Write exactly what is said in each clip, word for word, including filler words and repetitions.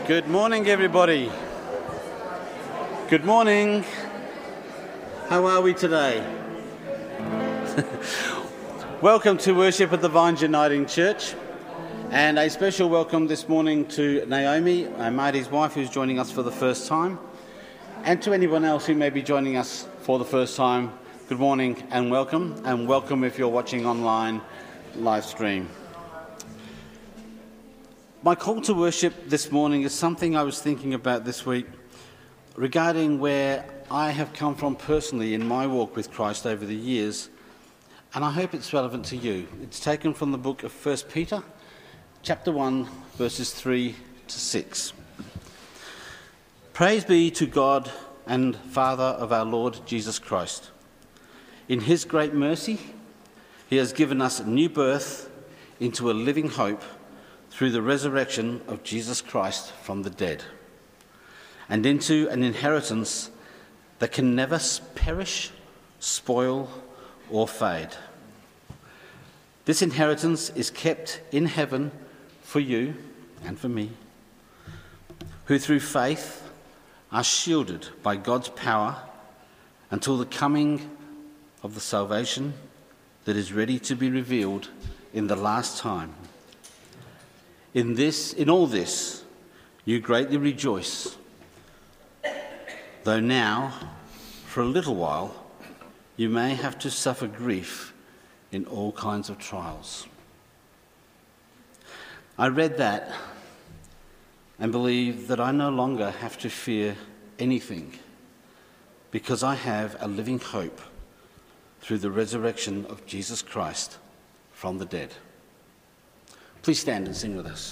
Good morning, everybody. Good morning. How are we today? Welcome to worship at the Vines Uniting Church, and a special welcome this morning to Naomi, Marty's wife, who's joining us for the first time, and to anyone else who may be joining us for the first time. Good morning and welcome, and welcome if you're watching online live stream. My call to worship this morning is something I was thinking about this week regarding where I have come from personally in my walk with Christ over the years, and I hope it's relevant to you. It's taken from the book of First Peter, chapter one, verses three to six. Praise be to God and Father of our Lord Jesus Christ. In his great mercy, he has given us a new birth into a living hope through the resurrection of Jesus Christ from the dead, and into an inheritance that can never perish, spoil, or fade. This inheritance is kept in heaven for you and for me, who through faith are shielded by God's power until the coming of the salvation that is ready to be revealed in the last time. In this, in all this, you greatly rejoice, though now, for a little while, you may have to suffer grief in all kinds of trials. I read that and believe that I no longer have to fear anything because I have a living hope through the resurrection of Jesus Christ from the dead. Please stand and sing with us.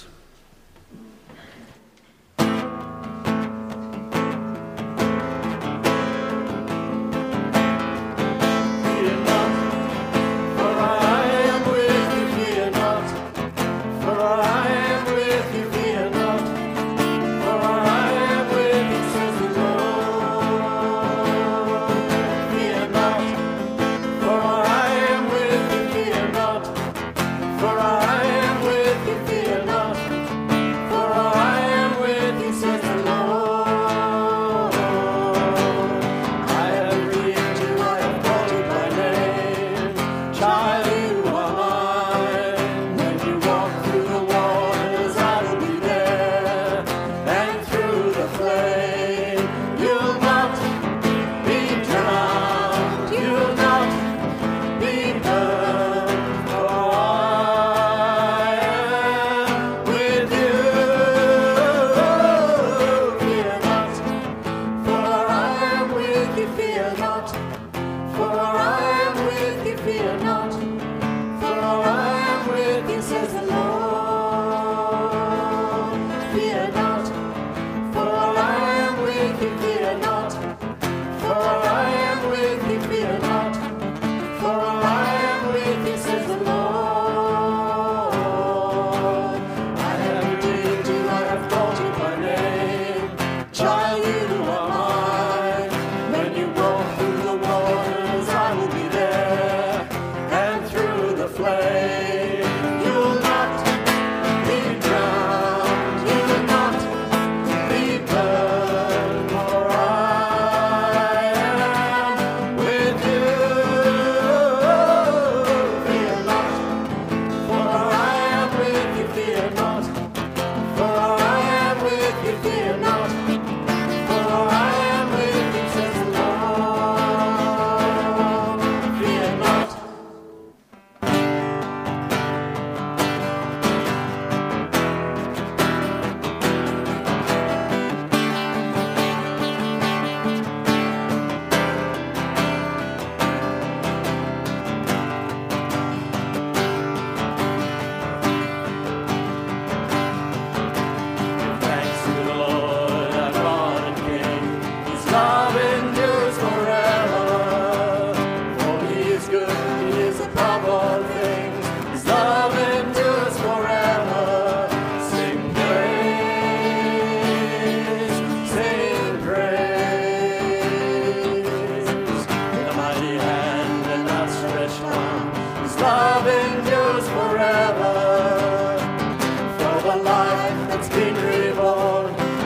Endures forever, for the life that's been reborn.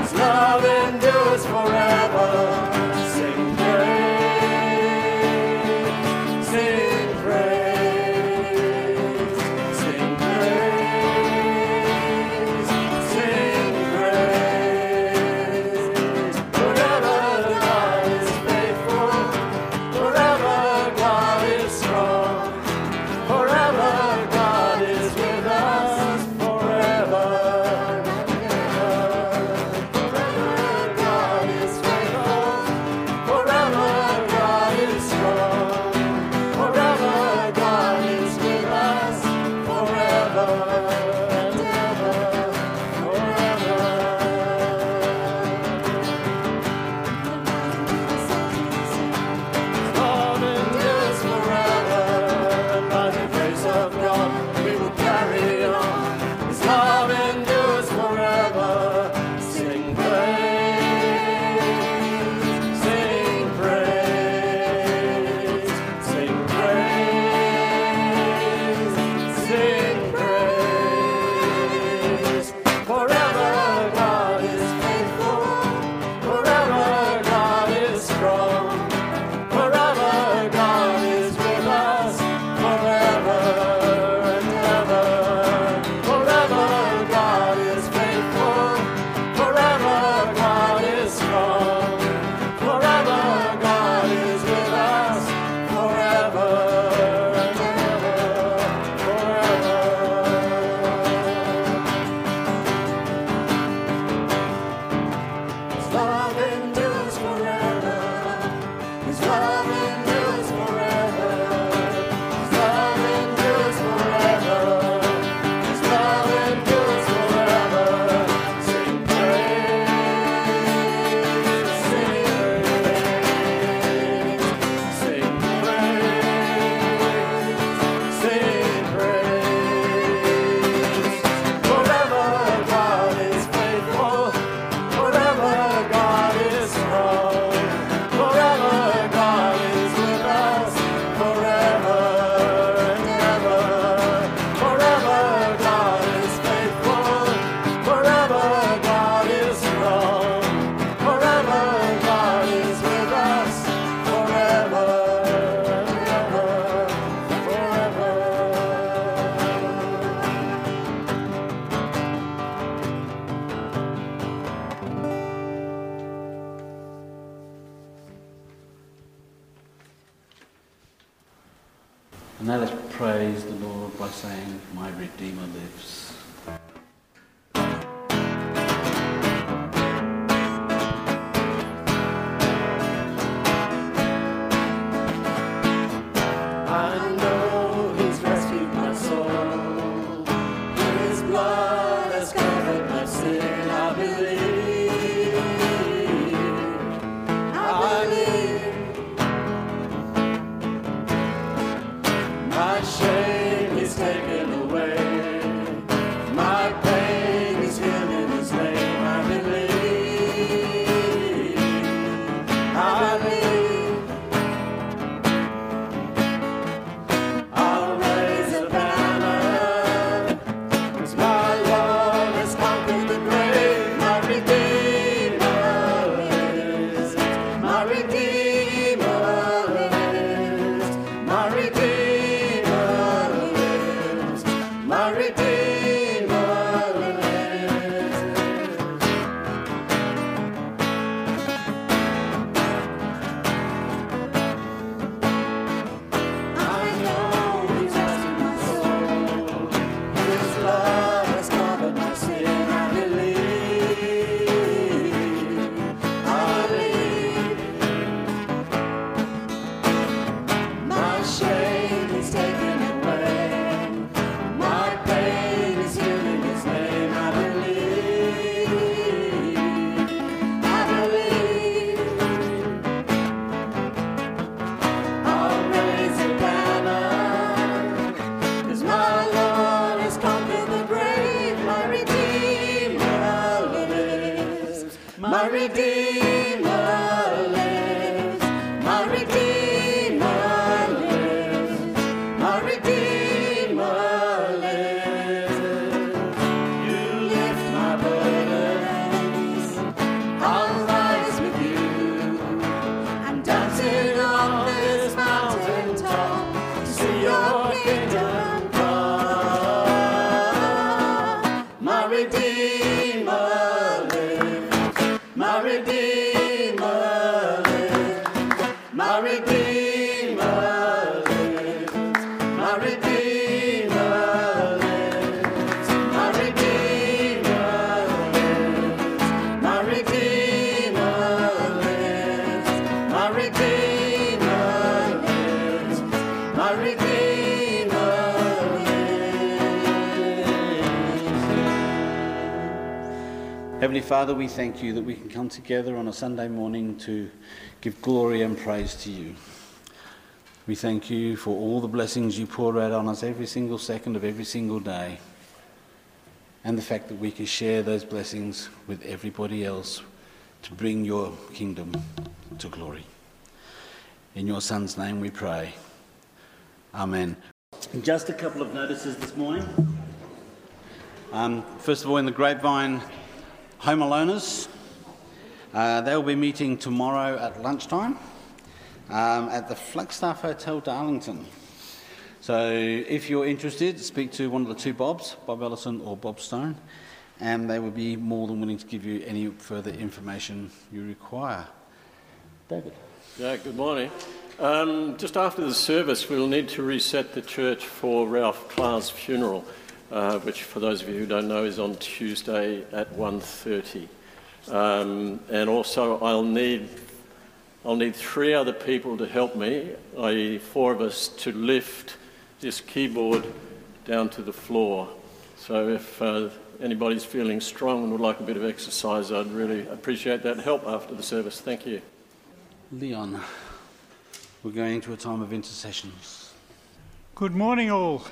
praise the Lord by saying, "My Redeemer lives." I know He's rescued my soul. His blood has covered my sin. I believe. I believe. My shame is taken away. My pain is healed in His name. I believe. I believe. I'll raise a banner, 'cause my Lord has conquered the grave. My Redeemer lives. My Redeemer lives. My Redeemer lives. My Redeemer lives. I know He's rescued my soul. His blood has covered my sin. I believe. I believe. My shame is taken away. My pain is healed in His name. I believe. I believe. I'll raise a banner, 'cause my Lord has conquered the grave. My Redeemer lives. My Redeemer lives. My Redeemer lives. My Redeemer lives. You lift my burdens. I'll rise with you. I'm dancing on this mountain top to see your kingdom come. My Redeemer lives. My Redeemer lives. My Redeemer lives. My Redeemer lives. My Redeemer lives. My Redeemer lives. My Redeemer lives. My Redeemer lives. Heavenly Father, we thank you that we can come together on a Sunday morning to give glory and praise to you. We thank you for all the blessings you pour out on us every single second of every single day, and the fact that we can share those blessings with everybody else to bring your kingdom to glory. In your Son's name we pray. Amen. Just a couple of notices this morning. Um, first of all, in the Grapevine, Home Aloners, uh, they will be meeting tomorrow at lunchtime um, at the Flagstaff Hotel, Darlington. So if you're interested, speak to one of the two Bobs, Bob Ellison or Bob Stone, and they will be more than willing to give you any further information you require. David. Yeah, good morning. Um, just after the service, we'll need to reset the church for Ralph Clark's funeral, uh, which, for those of you who don't know, is on Tuesday at one thirty. Um, and also, I'll need I'll need three other people to help me, that is, four of us, to lift this keyboard down to the floor. So if uh, anybody's feeling strong and would like a bit of exercise, I'd really appreciate that help after the service. Thank you. Leon, we're going into a time of intercessions. Good morning, all.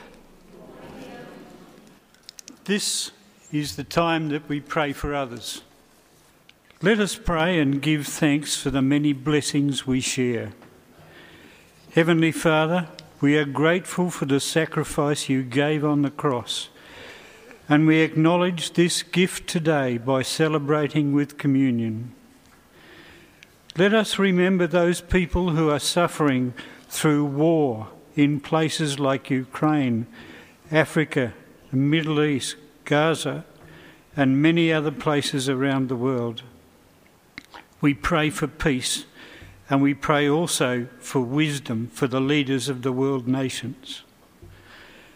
This is the time that we pray for others. Let us pray and give thanks for the many blessings we share. Heavenly Father, we are grateful for the sacrifice you gave on the cross, and we acknowledge this gift today by celebrating with communion. Let us remember those people who are suffering through war in places like Ukraine, Africa, the Middle East, Gaza, and many other places around the world. We pray for peace, and we pray also for wisdom for the leaders of the world nations.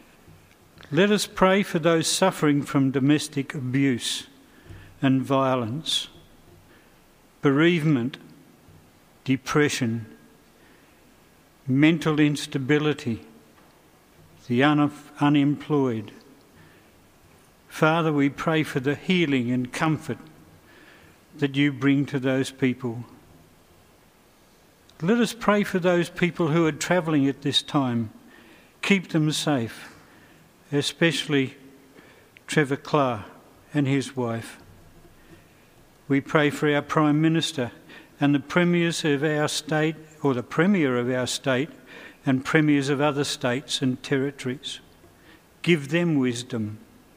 Let us pray for those suffering from domestic abuse and violence, bereavement, depression, mental instability, the un- unemployed. Father, we pray for the healing and comfort that you bring to those people. Let us pray for those people who are travelling at this time. Keep them safe, especially Trevor Clark and his wife. We pray for our Prime Minister and the premiers of our state, or the Premier of our state, and premiers of other states and territories. Give them wisdom.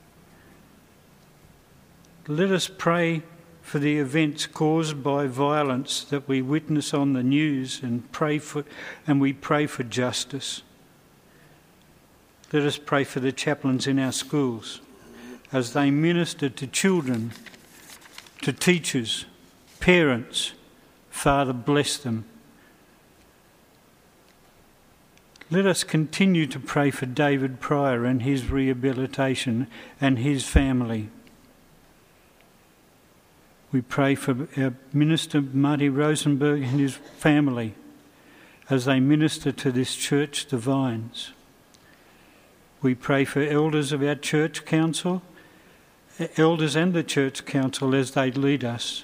Let us pray for the events caused by violence that we witness on the news, and pray for, and we pray for justice. Let us pray for the chaplains in our schools as they minister to children, to teachers, parents. Father, bless them. Let us continue to pray for David Pryor and his rehabilitation and his family. We pray for our Minister Marty Rosenberg and his family as they minister to this church, the Vines. We pray for elders of our church council, elders and the church council as they lead us.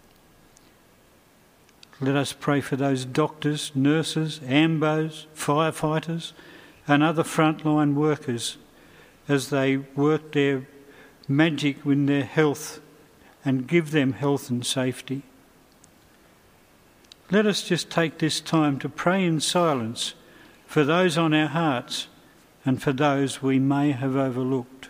Let us pray for those doctors, nurses, ambos, firefighters and other frontline workers as they work their magic in their health and give them health and safety. Let us just take this time to pray in silence for those on our hearts and for those we may have overlooked.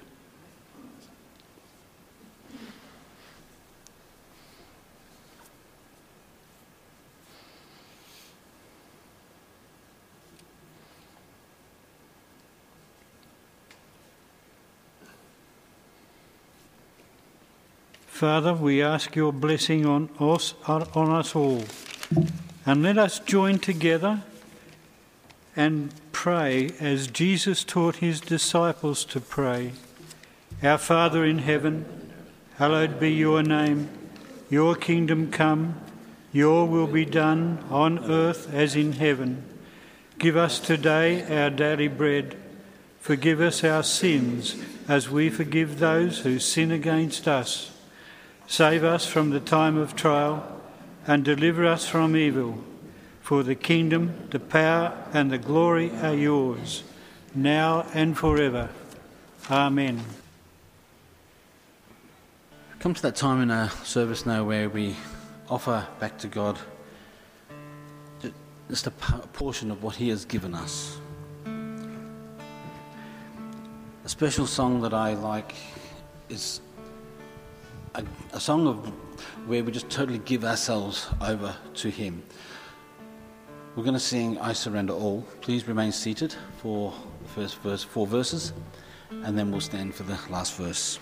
Father, we ask your blessing on us, on us all, and let us join together and pray as Jesus taught his disciples to pray. Our Father in heaven, hallowed be your name. Your kingdom come, your will be done on earth as in heaven. Give us today our daily bread. Forgive us our sins as we forgive those who sin against us. Save us from the time of trial and deliver us from evil. For the kingdom, the power and the glory are yours, now and forever. Amen. Come to that time in our service now where we offer back to God just a portion of what he has given us. A special song that I like is A, a song of where we just totally give ourselves over to him. We're going to sing I Surrender All. Please remain seated for the first verse, four verses, and then we'll stand for the last verse.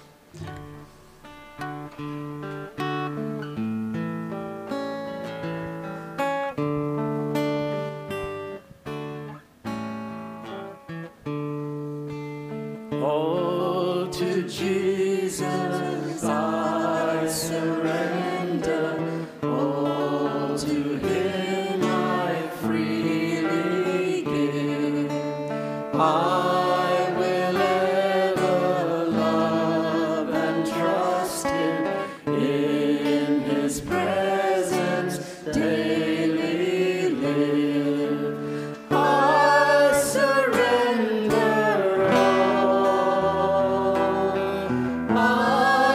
All to Jesus I surrender, all to him I freely give. I will ever love and trust him, in his presence daily live. I surrender all. I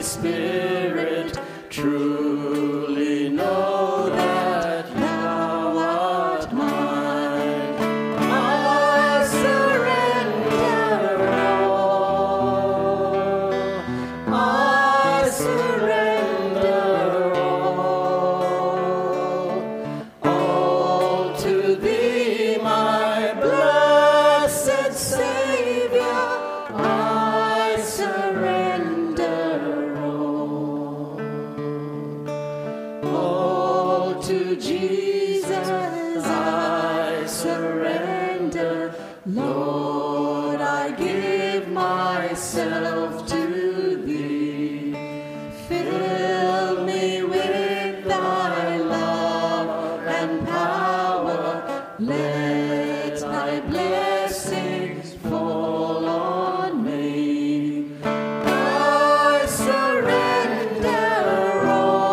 Spirit, truly know that thou art mine. I surrender all. I surrender all. All to thee, my blessed Saviour. I surrender all. All to Jesus I surrender. Lord, I give myself to thee. Fill me with thy love and power. Let thy blessings fall on me. I surrender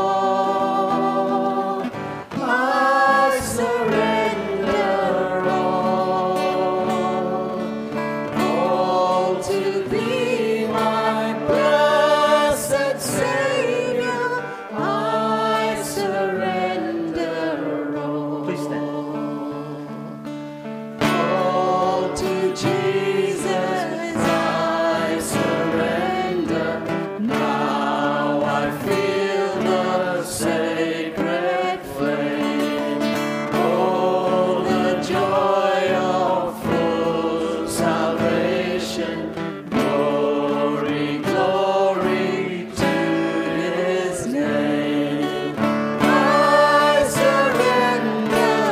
all. I surrender all. All to thee, my blessed Saviour. I surrender all. Please stand. All to Jesus I surrender. Now I feel the sacred flame. Oh, the joy of full salvation. Glory, glory to his name. I surrender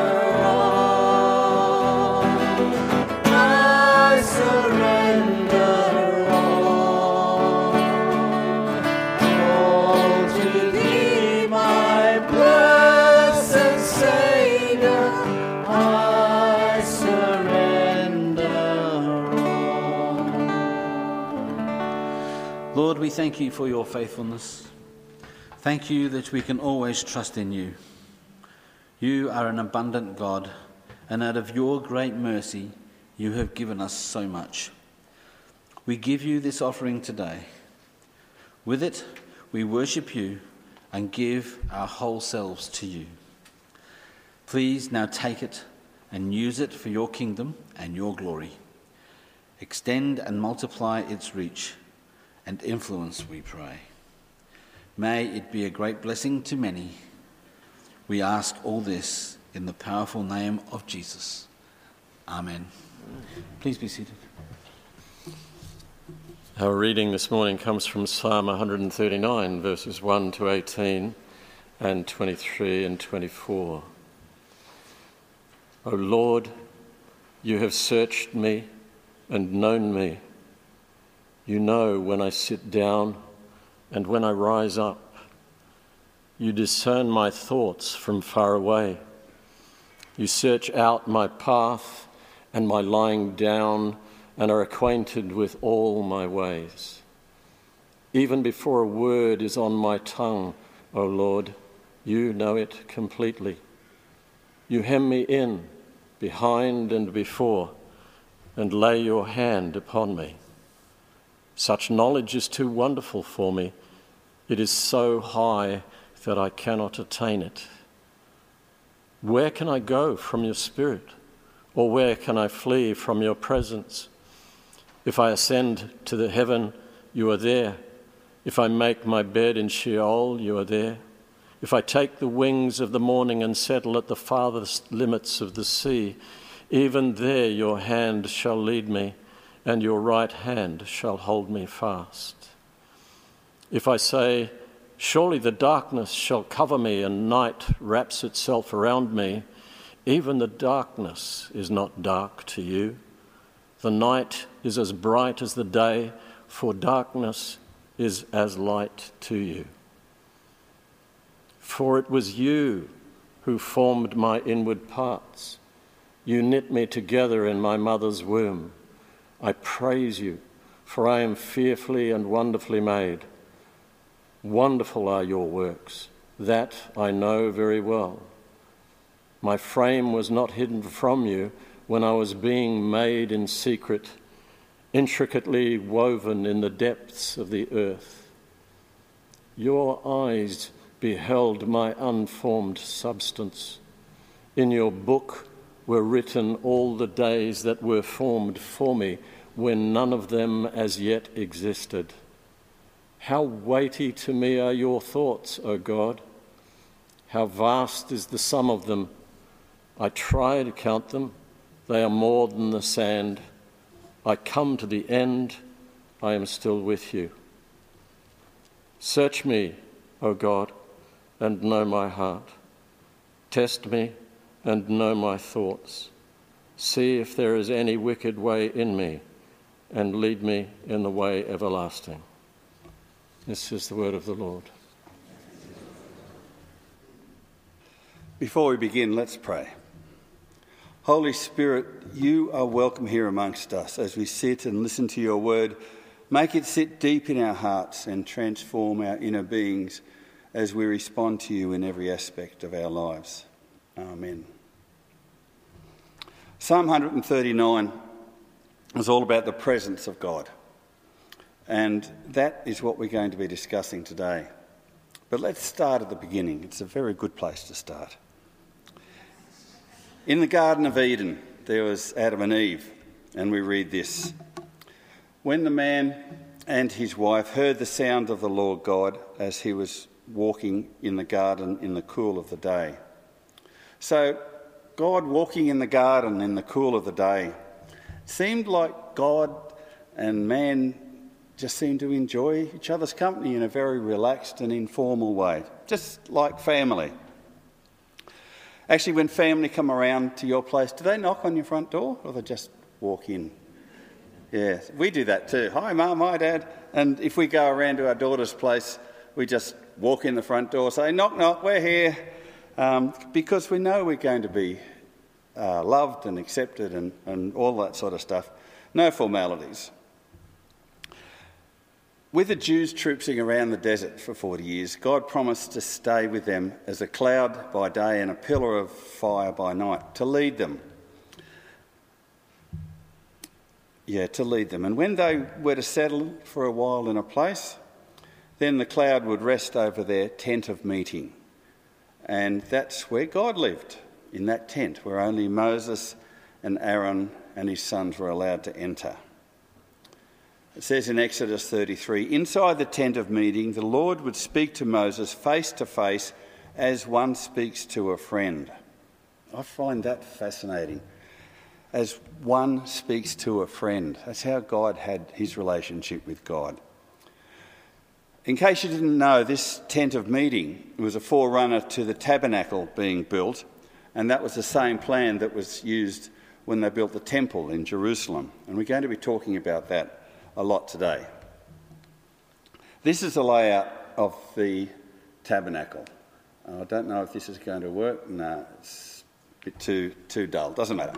all. I surrender all. All to thee, my blessed Saviour. I surrender all. Lord, we thank you for your faithfulness. Thank you that we can always trust in you. You are an abundant God, and out of your great mercy, you have given us so much. We give you this offering today. With it, we worship you and give our whole selves to you. Please now take it and use it for your kingdom and your glory. Extend and multiply its reach and influence, we pray. May it be a great blessing to many. We ask all this in the powerful name of Jesus. Amen. Please be seated. Our reading this morning comes from Psalm one thirty-nine, verses one to eighteen and twenty-three and twenty-four. O Lord, you have searched me and known me. You know when I sit down and when I rise up. You discern my thoughts from far away. You search out my path and my lying down and are acquainted with all my ways. Even before a word is on my tongue, O Lord, you know it completely. You hem me in, behind and before, and lay your hand upon me. Such knowledge is too wonderful for me. It is so high that I cannot attain it. Where can I go from your spirit? Or where can I flee from your presence? If I ascend to the heaven, you are there. If I make my bed in Sheol, you are there. If I take the wings of the morning and settle at the farthest limits of the sea, even there your hand shall lead me, and your right hand shall hold me fast. If I say, surely the darkness shall cover me and night wraps itself around me, even the darkness is not dark to you. The night is as bright as the day, for darkness is as light to you. For it was you who formed my inward parts. You knit me together in my mother's womb. I praise you, for I am fearfully and wonderfully made. Wonderful are your works, that I know very well. My frame was not hidden from you when I was being made in secret, intricately woven in the depths of the earth. Your eyes beheld my unformed substance. In your book were written all the days that were formed for me, when none of them as yet existed. How weighty to me are your thoughts, O God! How vast is the sum of them! I try to count them. They are more than the sand. I come to the end. I am still with you. Search me, O God, and know my heart. Test me and know my thoughts. See if there is any wicked way in me, and lead me in the way everlasting. This is the word of the Lord. Before we begin, let's pray. Holy Spirit, you are welcome here amongst us as we sit and listen to your word. Make it sit deep in our hearts and transform our inner beings as we respond to you in every aspect of our lives. Amen. Psalm one thirty-nine is all about the presence of God, and that is what we're going to be discussing today. But let's start at the beginning. It's a very good place to start. In the Garden of Eden, there was Adam and Eve, and we read this. When the man and his wife heard the sound of the Lord God as he was walking in the garden in the cool of the day. So, God walking in the garden in the cool of the day seemed like God and man just seemed to enjoy each other's company in a very relaxed and informal way, just like family. Actually, when family come around to your place, do they knock on your front door or they just walk in? Yeah, we do that too. Hi, Mum, hi, Dad. And if we go around to our daughter's place, we just walk in the front door, say, knock, knock, we're here, um, because we know we're going to be uh, loved and accepted and, and all that sort of stuff. No formalities. With the Jews trooping around the desert for forty years, God promised to stay with them as a cloud by day and a pillar of fire by night, to lead them. Yeah, to lead them. And when they were to settle for a while in a place, then the cloud would rest over their tent of meeting. And that's where God lived, in that tent, where only Moses and Aaron and his sons were allowed to enter. It says in Exodus thirty-three, inside the tent of meeting, the Lord would speak to Moses face to face as one speaks to a friend. I find that fascinating. As one speaks to a friend. That's how God had his relationship with God. In case you didn't know, this tent of meeting was a forerunner to the tabernacle being built, and that was the same plan that was used when they built the temple in Jerusalem. And we're going to be talking about that a lot today. This is the layout of the tabernacle. I don't know if this is going to work. No, it's a bit too, too dull. Doesn't matter.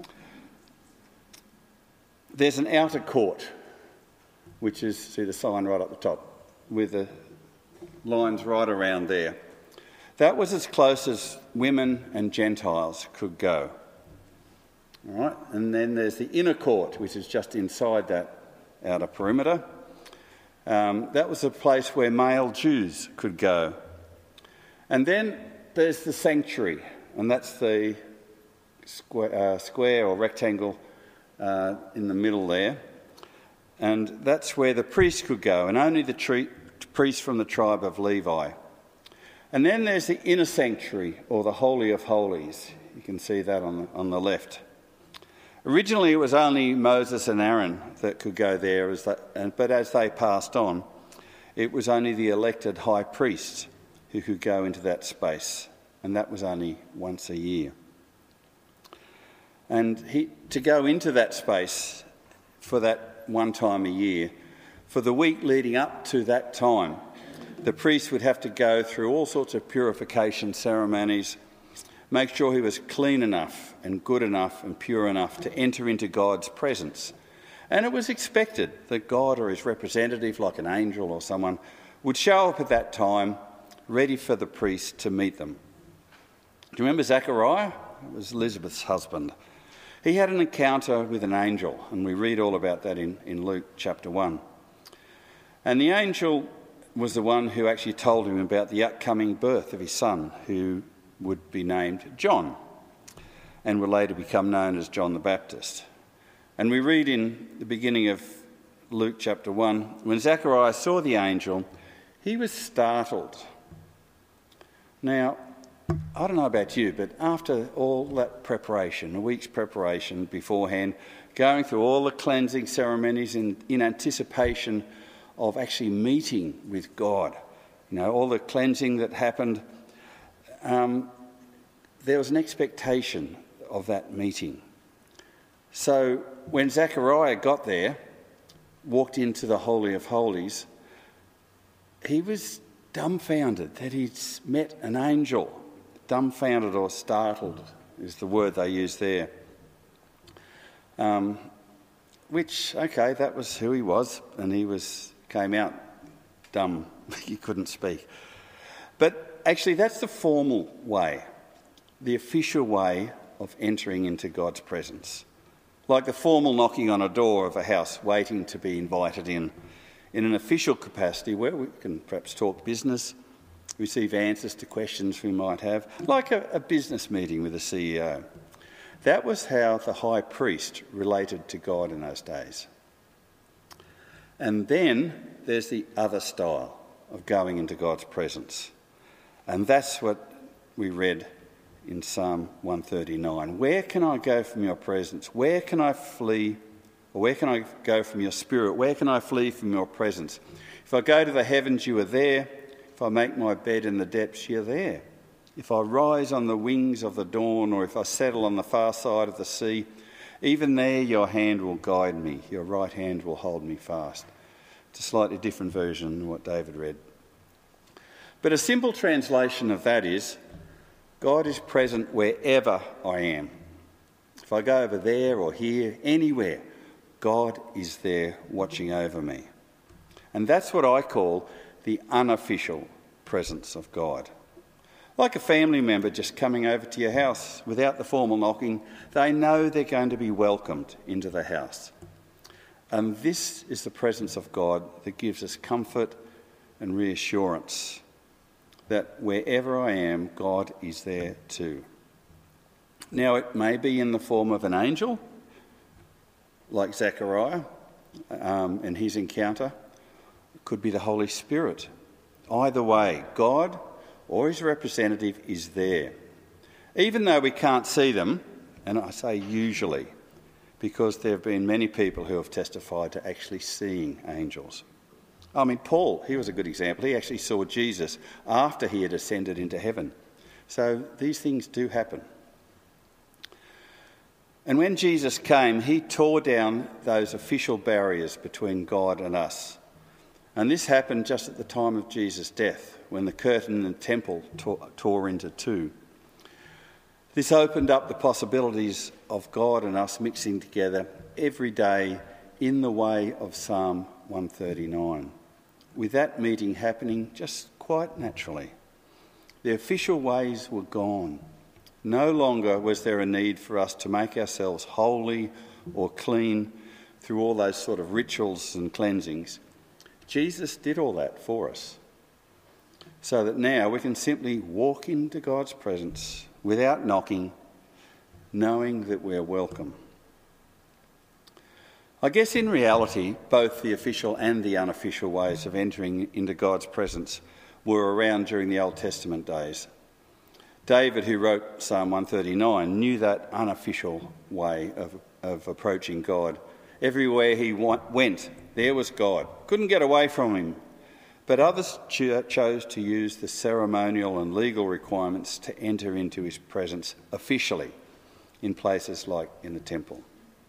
There's an outer court, which is, see the sign right up the top, with the lines right around there. That was as close as women and Gentiles could go. All right, and then there's the inner court, which is just inside that outer perimeter. Um, that was a place where male Jews could go. And then there's the sanctuary, and that's the square, uh, square or rectangle uh, in the middle there. And that's where the priests could go, and only the tre- priests from the tribe of Levi. And then there's the inner sanctuary, or the Holy of Holies. You can see that on the, on the left. Originally, it was only Moses and Aaron that could go there, as they, but as they passed on, it was only the elected high priests who could go into that space, and that was only once a year. And he, to go into that space for that one time a year, for the week leading up to that time, the priest would have to go through all sorts of purification ceremonies, make sure he was clean enough and good enough and pure enough to enter into God's presence. And it was expected that God or his representative, like an angel or someone, would show up at that time, ready for the priest to meet them. Do you remember Zechariah? It was Elizabeth's husband. He had an encounter with an angel, and we read all about that in, in Luke chapter one. And the angel was the one who actually told him about the upcoming birth of his son, who would be named John and would later become known as John the Baptist. And we read in the beginning of Luke chapter one, when Zacharias saw the angel, he was startled. Now, I don't know about you, but after all that preparation, a week's preparation beforehand, going through all the cleansing ceremonies in, in anticipation of actually meeting with God, you know, all the cleansing that happened, um, there was an expectation of that meeting. So when Zechariah got there, walked into the Holy of Holies, he was dumbfounded that he'd met an angel. Dumbfounded or startled is the word they use there. Um, which, okay, that was who he was, and he was came out dumb. He couldn't speak. But actually, that's the formal way, the official way of entering into God's presence. Like the formal knocking on a door of a house, waiting to be invited in, in an official capacity where we can perhaps talk business, receive answers to questions we might have, like a, a business meeting with a C E O. That was how the high priest related to God in those days. And then there's the other style of going into God's presence. And that's what we read in Psalm one thirty-nine. Where can I go from your presence? Where can I flee? Or where can I go from your spirit? Where can I flee from your presence? If I go to the heavens, you are there. If I make my bed in the depths, you're there. If I rise on the wings of the dawn, or if I settle on the far side of the sea, even there your hand will guide me, your right hand will hold me fast. It's a slightly different version than what David read. But a simple translation of that is, God is present wherever I am. If I go over there or here, anywhere, God is there watching over me. And that's what I call the unofficial presence of God. Like a family member just coming over to your house without the formal knocking, they know they're going to be welcomed into the house. And this is the presence of God that gives us comfort and reassurance that wherever I am, God is there too. Now, it may be in the form of an angel, like Zechariah um, and his encounter. It could be the Holy Spirit. Either way, God or his representative is there. Even though we can't see them, and I say usually, because there have been many people who have testified to actually seeing angels. I mean, Paul, he was a good example. He actually saw Jesus after he had ascended into heaven. So these things do happen. And when Jesus came, he tore down those official barriers between God and us. And this happened just at the time of Jesus' death, when the curtain in the temple tore, tore into two. This opened up the possibilities of God and us mixing together every day in the way of Psalm one thirty-nine, with that meeting happening just quite naturally. The official ways were gone. No longer was there a need for us to make ourselves holy or clean through all those sort of rituals and cleansings. Jesus did all that for us, so that now we can simply walk into God's presence without knocking, knowing that we're welcome. I guess in reality, both the official and the unofficial ways of entering into God's presence were around during the Old Testament days. David, who wrote Psalm one thirty-nine, knew that unofficial way of, of approaching God. Everywhere he went, there was God. Couldn't get away from him. But others cho- chose to use the ceremonial and legal requirements to enter into his presence officially in places like in the temple.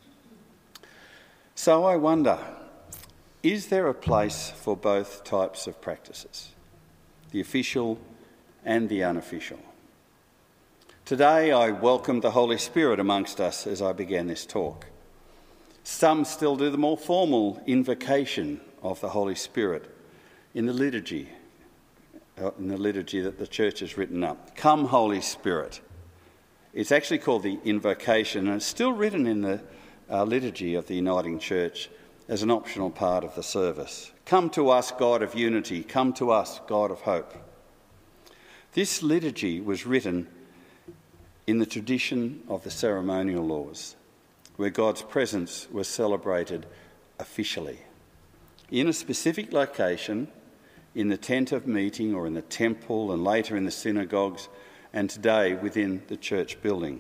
So I wonder, is there a place for both types of practices, the official and the unofficial? Today I welcomed the Holy Spirit amongst us as I began this talk. Some still do the more formal invocation of the Holy Spirit in the liturgy, in the liturgy that the church has written up. Come, Holy Spirit. It's actually called the invocation, and it's still written in the uh, liturgy of the Uniting Church as an optional part of the service. Come to us, God of unity. Come to us, God of hope. This liturgy was written in the tradition of the ceremonial laws, where God's presence was celebrated officially, in a specific location, in the tent of meeting or in the temple and later in the synagogues, and today within the church building.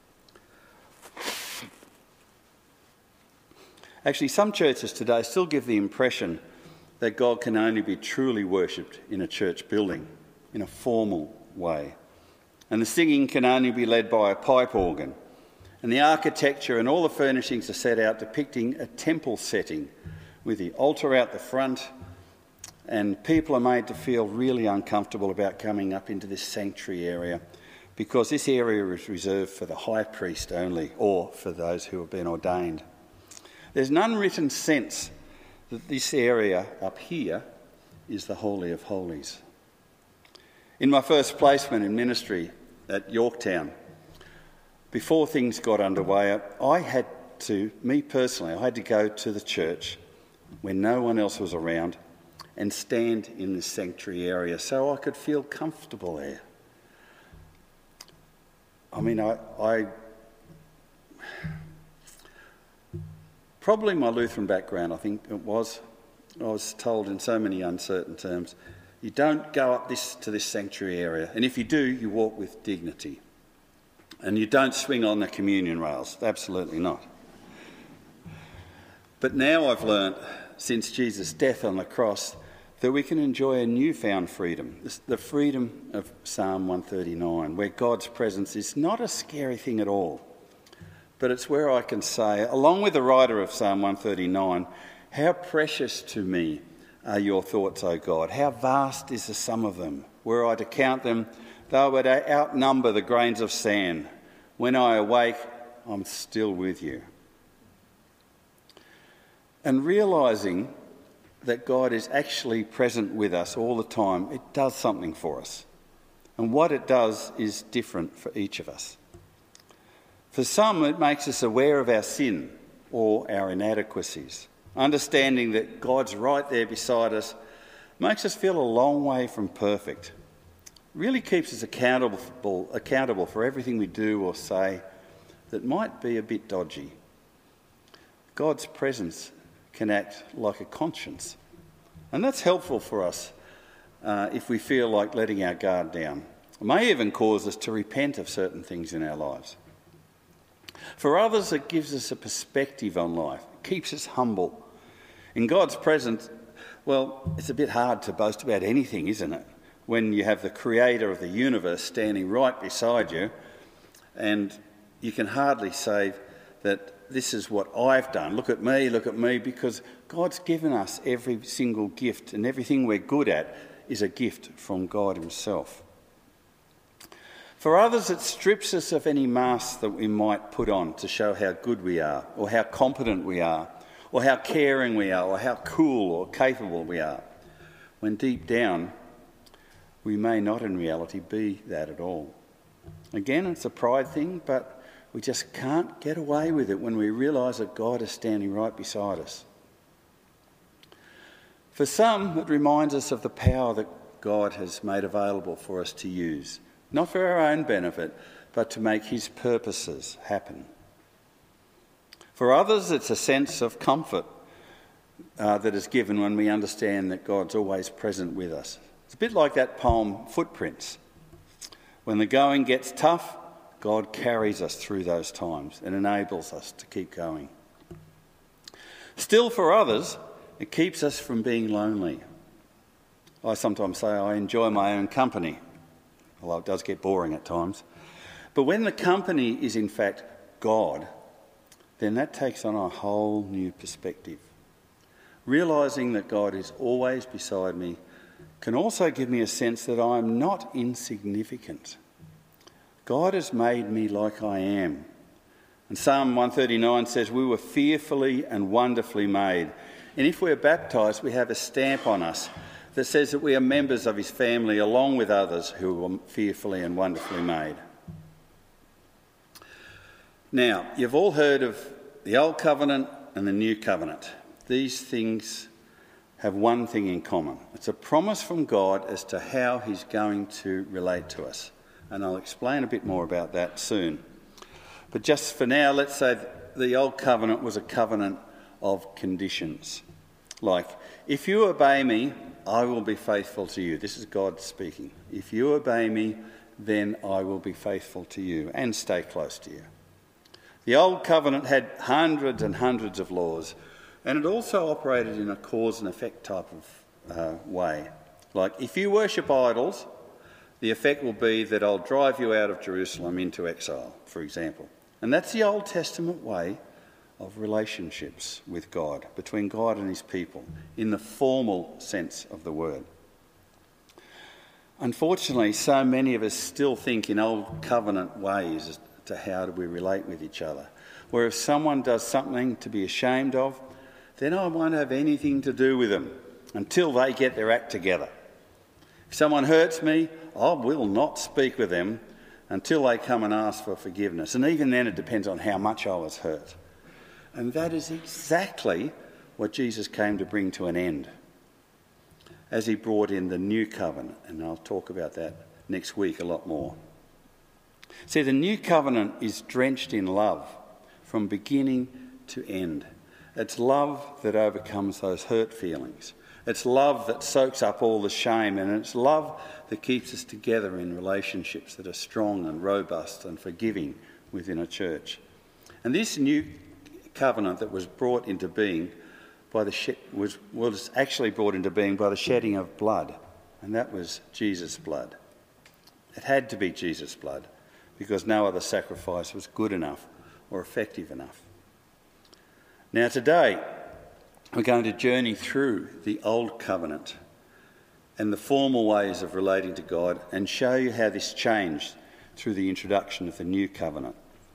Actually, some churches today still give the impression that God can only be truly worshipped in a church building, in a formal way. And the singing can only be led by a pipe organ. And the architecture and all the furnishings are set out depicting a temple setting with the altar out the front, and people are made to feel really uncomfortable about coming up into this sanctuary area because this area is reserved for the high priest only, or for those who have been ordained. There's an unwritten sense that this area up here is the Holy of Holies. In my first placement in ministry at Yorktown, before things got underway, I had to, me personally, I had to go to the church when no one else was around and stand in this sanctuary area so I could feel comfortable there. I mean, I, I probably my Lutheran background, I think it was, I was told in so many uncertain terms, you don't go up this to this sanctuary area, and if you do, you walk with dignity. And you don't swing on the communion rails, absolutely not. But now I've learnt, since Jesus' death on the cross, that we can enjoy a newfound freedom, the freedom of Psalm one thirty-nine, where God's presence is not a scary thing at all, but it's where I can say, along with the writer of Psalm one thirty-nine, how precious to me are your thoughts, O God, how vast is the sum of them. Were I to count them, they would outnumber the grains of sand. When I awake, I'm still with you. And realising that God is actually present with us all the time, it does something for us. And what it does is different for each of us. For some, it makes us aware of our sin or our inadequacies. Understanding that God's right there beside us makes us feel a long way from perfect. Really keeps us accountable, accountable for everything we do or say that might be a bit dodgy. God's presence can act like a conscience, and that's helpful for us uh, if we feel like letting our guard down. It may even cause us to repent of certain things in our lives. For others, it gives us a perspective on life. It keeps us humble. In God's presence, well, it's a bit hard to boast about anything, isn't it? When you have the creator of the universe standing right beside you, and you can hardly say that this is what I've done. Look at me, look at me, because God's given us every single gift, and everything we're good at is a gift from God himself. For others, it strips us of any mask that we might put on to show how good we are, or how competent we are, or how caring we are, or how cool or capable we are, when deep down we may not in reality be that at all. Again, it's a pride thing, but we just can't get away with it when we realise that God is standing right beside us. For some, it reminds us of the power that God has made available for us to use, not for our own benefit, but to make his purposes happen. For others, it's a sense of comfort uh, that is given when we understand that God's always present with us. It's a bit like that poem, Footprints. When the going gets tough, God carries us through those times and enables us to keep going. Still, for others, it keeps us from being lonely. I sometimes say I enjoy my own company, although it does get boring at times. But when the company is in fact God, then that takes on a whole new perspective. Realising that God is always beside me can also give me a sense that I am not insignificant. God has made me like I am. And Psalm one thirty-nine says, we were fearfully and wonderfully made. And if we're baptised, we have a stamp on us that says that we are members of his family along with others who were fearfully and wonderfully made. Now, you've all heard of the Old Covenant and the New Covenant. These things have one thing in common. It's a promise from God as to how he's going to relate to us. And I'll explain a bit more about that soon. But just for now, let's say the old covenant was a covenant of conditions. Like, if you obey me, I will be faithful to you. This is God speaking. If you obey me, then I will be faithful to you and stay close to you. The old covenant had hundreds and hundreds of laws, and it also operated in a cause and effect type of uh, way. Like, if you worship idols, the effect will be that I'll drive you out of Jerusalem into exile, for example. And that's the Old Testament way of relationships with God, between God and his people, in the formal sense of the word. Unfortunately, so many of us still think in old covenant ways as to how do we relate with each other. Where if someone does something to be ashamed of, then I won't have anything to do with them until they get their act together. If someone hurts me, I will not speak with them until they come and ask for forgiveness. And even then it depends on how much I was hurt. And that is exactly what Jesus came to bring to an end as he brought in the new covenant. And I'll talk about that next week a lot more. See, the new covenant is drenched in love from beginning to end. It's love that overcomes those hurt feelings. It's love that soaks up all the shame, and it's love that keeps us together in relationships that are strong and robust and forgiving within a church. And this new covenant that was brought into being by the sh- was was actually brought into being by the shedding of blood, and that was Jesus' blood. It had to be Jesus' blood because no other sacrifice was good enough or effective enough. Now today, we're going to journey through the Old Covenant and the formal ways of relating to God and show you how this changed through the introduction of the New Covenant.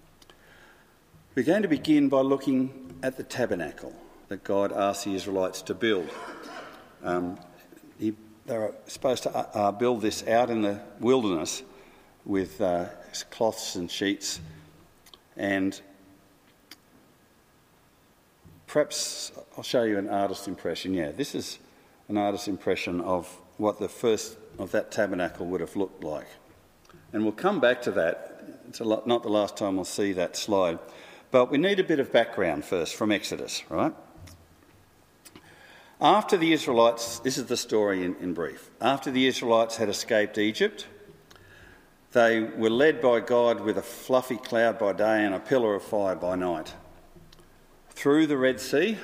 We're going to begin by looking at the tabernacle that God asked the Israelites to build. Um, he, they were supposed to uh, build this out in the wilderness with uh, cloths and sheets, and perhaps I'll show you an artist's impression. Yeah, this is an artist's impression of what the first of that tabernacle would have looked like. And we'll come back to that. It's a lot, not the last time we'll see that slide. But we need a bit of background first from Exodus, right? After the Israelites, this is the story in, in brief. After the Israelites had escaped Egypt, they were led by God with a fluffy cloud by day and a pillar of fire by night. Through the Red Sea,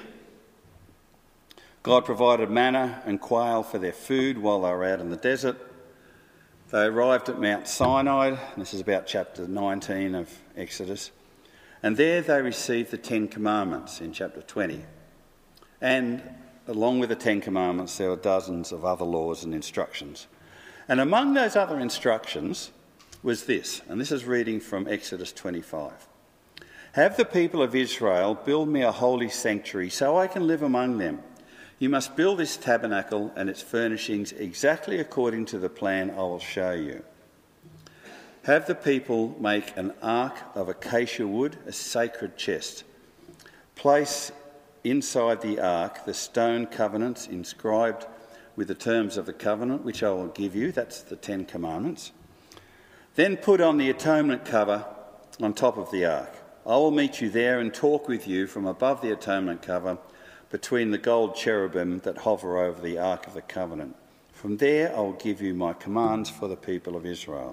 God provided manna and quail for their food while they were out in the desert. They arrived at Mount Sinai, this is about chapter nineteen of Exodus, and there they received the Ten Commandments in chapter twenty. And along with the Ten Commandments, there were dozens of other laws and instructions. And among those other instructions was this, and this is reading from Exodus twenty-five. Have the people of Israel build me a holy sanctuary so I can live among them. You must build this tabernacle and its furnishings exactly according to the plan I will show you. Have the people make an ark of acacia wood, a sacred chest. Place inside the ark the stone covenants inscribed with the terms of the covenant, which I will give you. That's the Ten Commandments. Then put on the atonement cover on top of the ark. I will meet you there and talk with you from above the atonement cover between the gold cherubim that hover over the Ark of the Covenant. From there I will give you my commands for the people of Israel.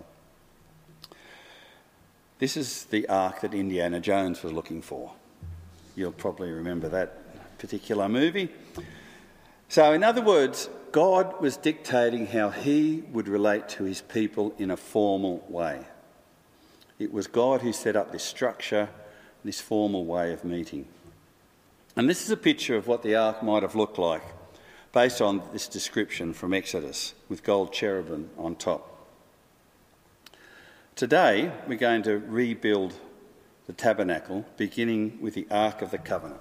This is the ark that Indiana Jones was looking for. You'll probably remember that particular movie. So in other words, God was dictating how he would relate to his people in a formal way. It was God who set up this structure, this formal way of meeting. And this is a picture of what the ark might have looked like, based on this description from Exodus, with gold cherubim on top. Today, we're going to rebuild the tabernacle, beginning with the Ark of the Covenant.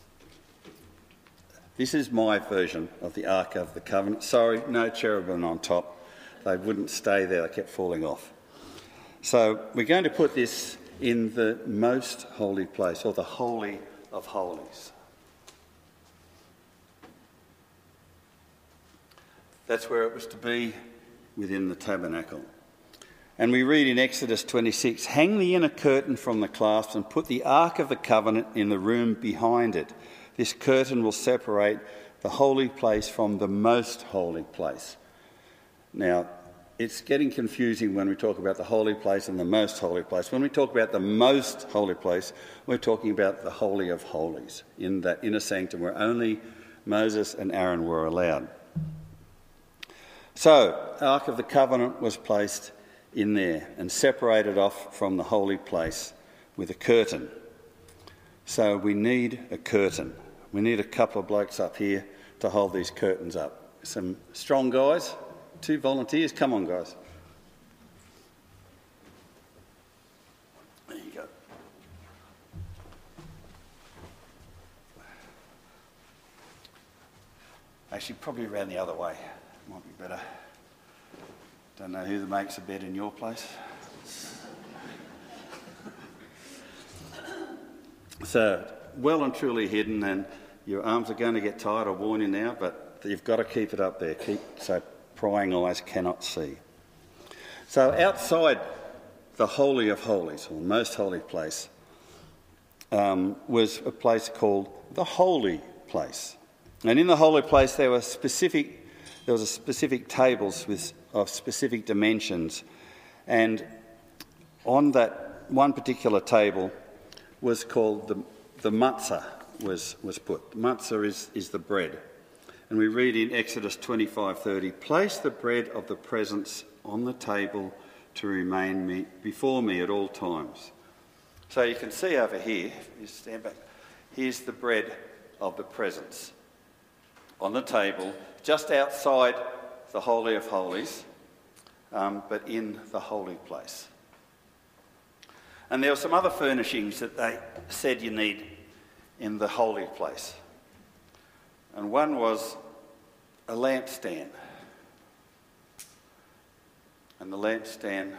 This is my version of the Ark of the Covenant. Sorry, no cherubim on top. They wouldn't stay there, they kept falling off. So we're going to put this in the most holy place, or the Holy of Holies. That's where it was to be within the tabernacle. And we read in Exodus twenty-six, hang the inner curtain from the clasps and put the Ark of the Covenant in the room behind it. This curtain will separate the holy place from the most holy place. Now, it's getting confusing when we talk about the holy place and the most holy place. When we talk about the most holy place, we're talking about the Holy of Holies, in that inner sanctum where only Moses and Aaron were allowed. So, the Ark of the Covenant was placed in there and separated off from the holy place with a curtain. So we need a curtain. We need a couple of blokes up here to hold these curtains up. Some strong guys, two volunteers. Come on, guys. There you go. Actually, probably around the other way. Might be better. Don't know who makes a bed in your place. So, well and truly hidden, and your arms are going to get tired, I warn you now, but you've got to keep it up there, keep so prying eyes cannot see. So outside the Holy of Holies, or most holy place, um, was a place called the Holy Place. And in the Holy Place there were specific, there was a specific tables with of specific dimensions, and on that one particular table was called the, the matzah was, was put. Matzah is, is the bread. And we read in Exodus twenty-five thirty, place the bread of the presence on the table to remain me, before me at all times. So you can see over here, if you stand back, here's the bread of the presence on the table, just outside the Holy of Holies, um, but in the holy place. And there were some other furnishings that they said you need in the holy place. And one was a lampstand. And the lampstand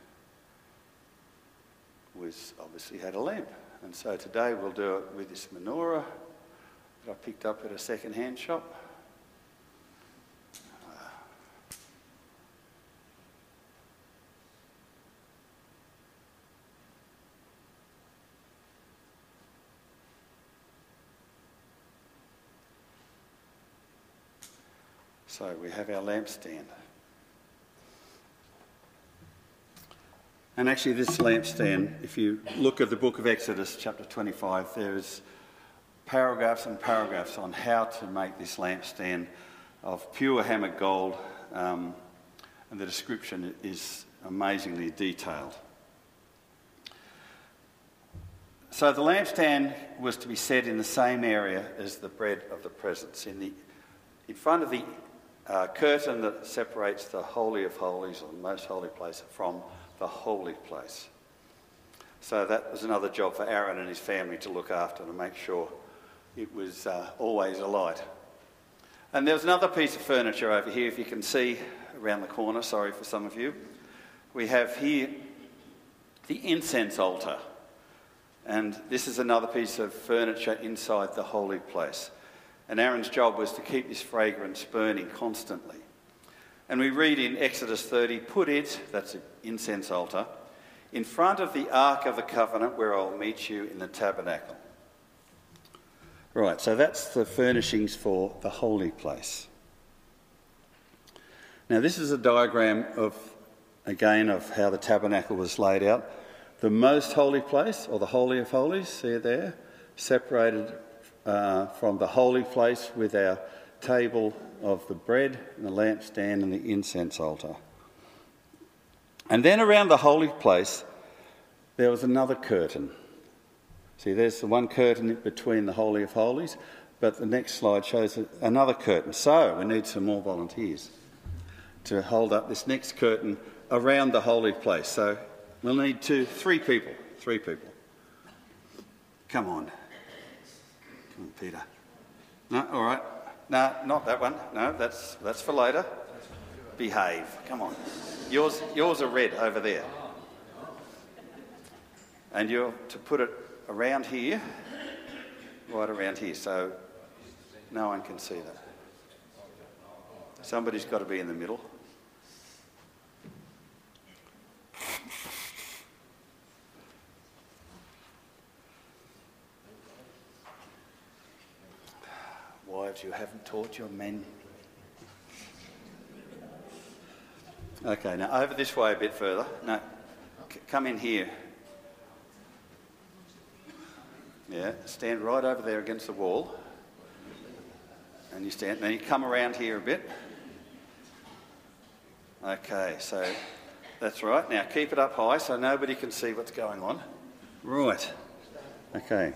was obviously had a lamp. And so today we'll do it with this menorah that I picked up at a second-hand shop. So we have our lampstand. And actually this lampstand, if you look at the book of Exodus chapter twenty-five, there's paragraphs and paragraphs on how to make this lampstand of pure hammered gold, um, and the description is amazingly detailed. So the lampstand was to be set in the same area as the bread of the presence, in the in front of the Uh, curtain that separates the Holy of Holies, or the most holy place, from the holy place. So that was another job for Aaron and his family to look after, to make sure it was uh, always alight. And there was another piece of furniture over here, if you can see around the corner, sorry for some of you. We have here the incense altar. And this is another piece of furniture inside the holy place. And Aaron's job was to keep this fragrance burning constantly. And we read in Exodus thirty, put it, that's an incense altar, in front of the Ark of the Covenant where I'll meet you in the tabernacle. Right, so that's the furnishings for the holy place. Now this is a diagram of, again, of how the tabernacle was laid out. The most holy place, or the Holy of Holies, see it there, separated Uh, from the holy place with our table of the bread and the lampstand and the incense altar. And then around the holy place there was another curtain. See, there's the one curtain between the Holy of Holies, but the next slide shows another curtain. So we need some more volunteers to hold up this next curtain around the holy place. So we'll need two, three people, three people. Come on. Come on, Peter. No, all right. No, not that one. No, that's that's for later. Behave. Come on. Yours, yours are red over there. And you're to put it around here, right around here, so no one can see that. Somebody's got to be in the middle. Wives, you haven't taught your men. Okay, now over this way a bit further. No, c- come in here. Yeah, stand right over there against the wall. And you stand, then you come around here a bit. Okay, so that's right. Now keep it up high so nobody can see what's going on. Right. Okay.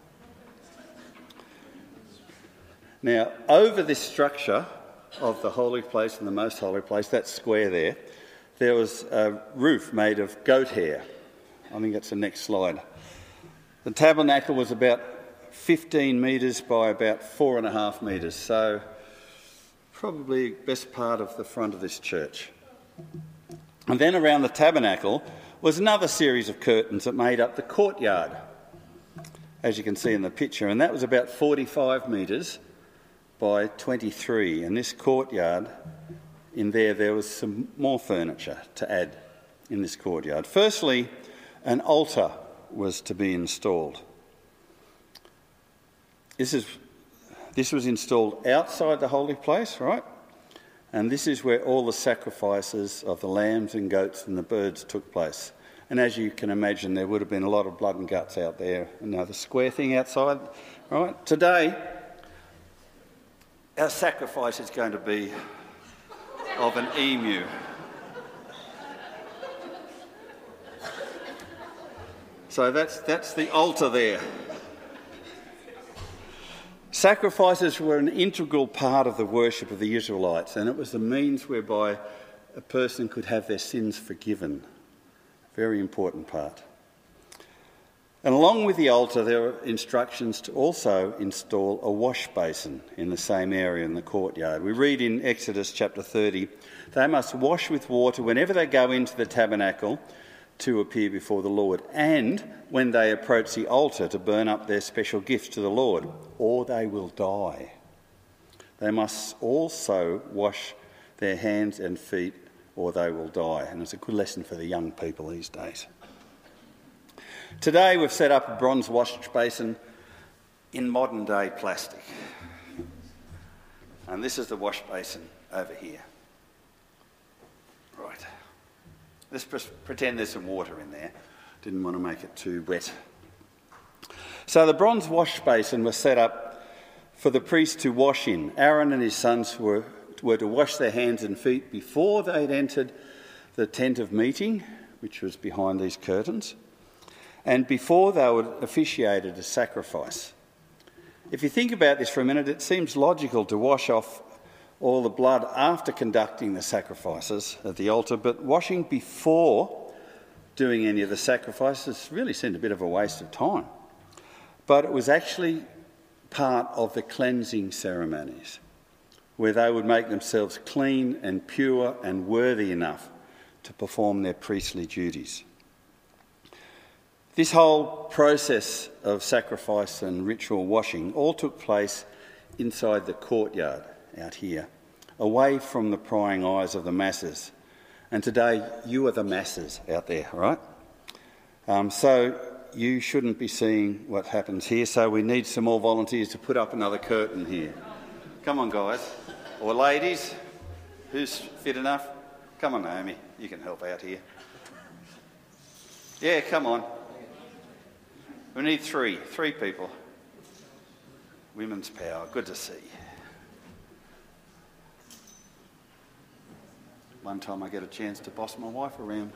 Now, over this structure of the holy place and the most holy place, that square there, there was a roof made of goat hair. I think that's the next slide. The tabernacle was about fifteen metres by about four and a half metres, so probably best part of the front of this church. And then around the tabernacle was another series of curtains that made up the courtyard, as you can see in the picture, and that was about forty-five metres by twenty-three. And this courtyard, in there, there was some more furniture to add in this courtyard. Firstly, an altar was to be installed. This is this was installed outside the holy place, right? And this is where all the sacrifices of the lambs and goats and the birds took place. And as you can imagine, there would have been a lot of blood and guts out there. Another square thing outside, right? Today, our sacrifice is going to be of an emu. So that's that's the altar there. Sacrifices were an integral part of the worship of the Israelites, and it was the means whereby a person could have their sins forgiven. Very important part. And along with the altar, there were instructions to also install a wash basin in the same area in the courtyard. We read in Exodus chapter thirty, they must wash with water whenever they go into the tabernacle to appear before the Lord, and when they approach the altar to burn up their special gifts to the Lord, or they will die. They must also wash their hands and feet, or they will die. And it's a good lesson for the young people these days. Today we've set up a bronze wash basin in modern day plastic. And this is the wash basin over here. Right. Let's pretend there's some water in there. Didn't want to make it too wet. So the bronze wash basin was set up for the priest to wash in. Aaron and his sons were, were to wash their hands and feet before they'd entered the tent of meeting, which was behind these curtains, and before they would officiate a sacrifice. If you think about this for a minute, it seems logical to wash off all the blood after conducting the sacrifices at the altar, but washing before doing any of the sacrifices really seemed a bit of a waste of time. But it was actually part of the cleansing ceremonies, where they would make themselves clean and pure and worthy enough to perform their priestly duties. This whole process of sacrifice and ritual washing all took place inside the courtyard out here, away from the prying eyes of the masses. And today, you are the masses out there, right? Um, so you shouldn't be seeing what happens here, so we need some more volunteers to put up another curtain here. Come on, guys. Or ladies, who's fit enough? Come on, Naomi, you can help out here. Yeah, come on. We need three, three people. Women's power, good to see. One time I get a chance to boss my wife around.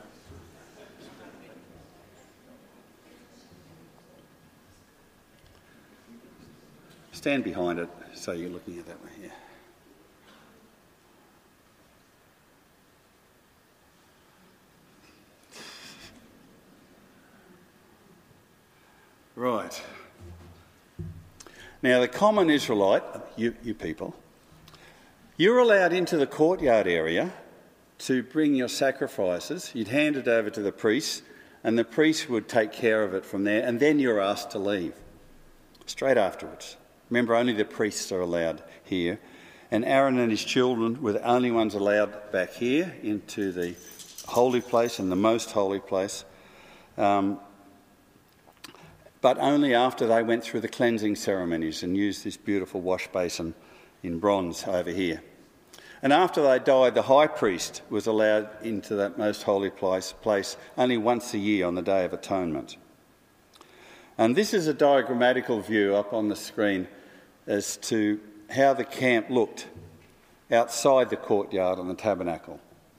Stand behind it so you're looking at that way, yeah. Right. Now, the common Israelite, you, you people, you're allowed into the courtyard area to bring your sacrifices. You'd hand it over to the priest, and the priest would take care of it from there, and then you're asked to leave straight afterwards. Remember, only the priests are allowed here. And Aaron and his children were the only ones allowed back here into the holy place and the most holy place, um, but only after they went through the cleansing ceremonies and used this beautiful wash basin in bronze over here. And after they died, the high priest was allowed into that most holy place, place only once a year on the Day of Atonement. And this is a diagrammatical view up on the screen as to how the camp looked outside the courtyard and the tabernacle.